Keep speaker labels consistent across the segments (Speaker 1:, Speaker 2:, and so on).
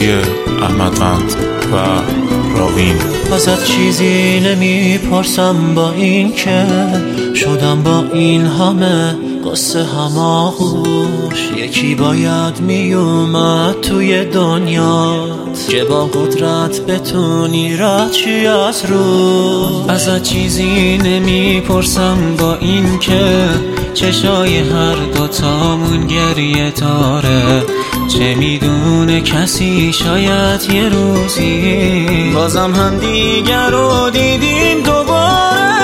Speaker 1: موسیقی احمد قند و راوین.
Speaker 2: ازت چیزی نمیپرسم با این که شدم با این همه قصه هماغوش. یکی باید میومد توی دنیات که با قدرت بتونی رد چی از رو. ازت چیزی نمیپرسم با این که چشای هر دوتامون گریه داره. چه میدونه کسی شاید یه روزی بازم هم دیگر رو دیدیم دوباره.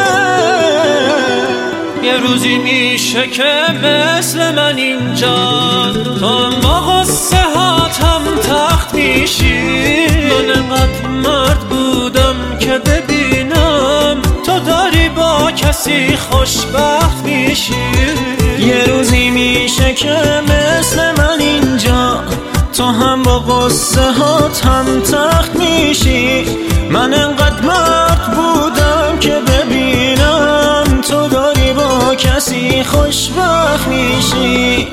Speaker 2: یه روزی میشه که مثل من اینجا تو هم با غصه هاتم تخت میشی. من انقدر مرد بودم که ببینم تو داری با کسی خوشبخت میشی. یه روزی میشه که مثل من اینجا تو هم با غصه هاتم تخت میشی. من انقدر مرد بودم که ببینم تو داری با کسی خوشبخت میشی.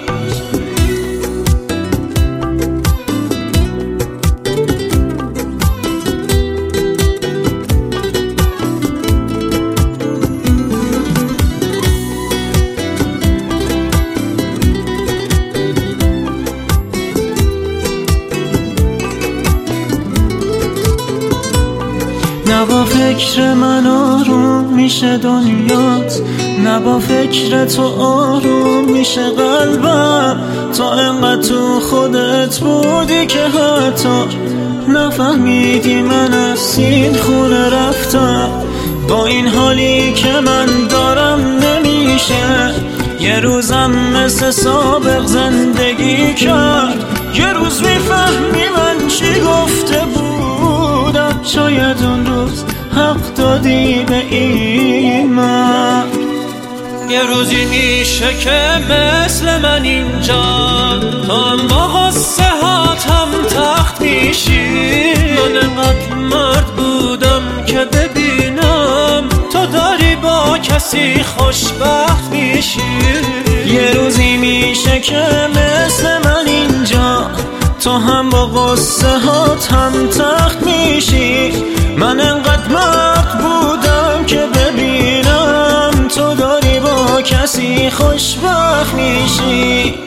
Speaker 2: نه با فکر من آروم میشه دنیات، نه با فکر تو آروم میشه قلبم. تو انقدر تو خودت بودی که حتی نفهمیدی من از این خونه رفتم. با این حالی که من دارم نمیشه یه روزم مثل سابق زندگی کرد. یه روز میفهمی من چی گفته بودم، شاید اون روز حق دادی به این من. یه روزی میشه که مثل من اینجا تو هم با غصه هاتم تخت میشی. من انقدر مرد بودم که ببینم تو داری با کسی خوشبخت میشی. یه روزی میشه که مثل من اینجا تو هم با غصه هاتم تخت میشی. من انقدر مرد بودم که ببینم تو داری با کسی خوشبخت میشی.